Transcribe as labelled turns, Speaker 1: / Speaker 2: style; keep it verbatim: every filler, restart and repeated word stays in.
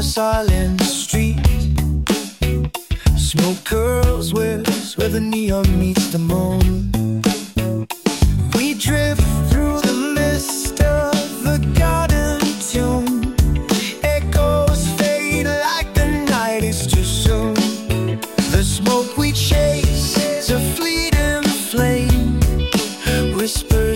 Speaker 1: silent street. Smoke curls where, where the neon meets the moon. We drift through the mist of a garden tune. Echoes fade like the night is too soon. The smoke we chase is a fleeting flame, whisper